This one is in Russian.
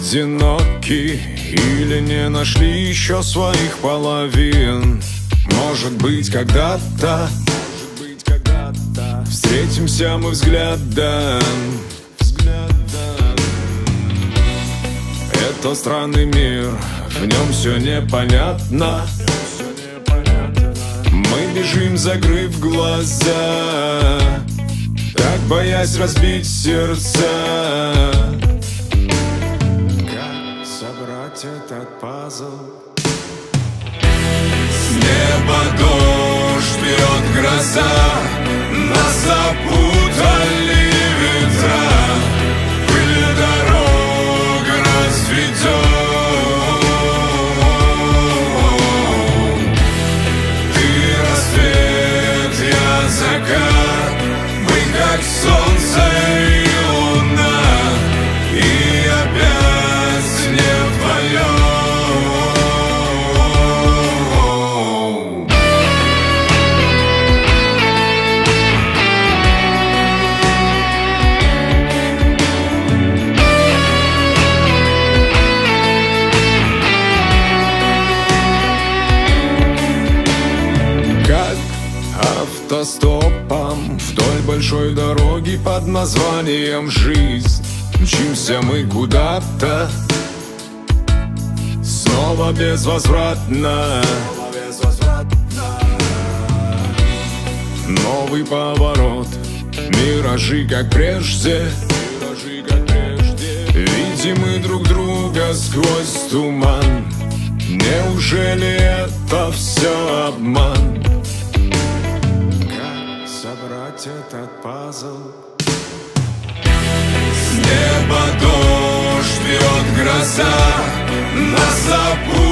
одиноки или не нашли еще своих половин. Может быть, когда-то встретимся мы взглядом. Это странный мир, в нем все непонятно. Мы бежим, закрыв глаза, так боясь разбить сердца. Как собрать этот пазл? С неба дождь, бьет гроза, нас запутали ветра. Пыль дорог разведет. Как солнце и луна, и опять не вдвоем. Как автостопом вдоль большой дороги под названием жизнь мчимся мы куда-то, снова безвозвратно. Новый поворот, миражи как прежде. Видим мы друг друга сквозь туман. Неужели это все обман? Собрать этот пазл. С неба дождь, бьет гроза, нас запутали.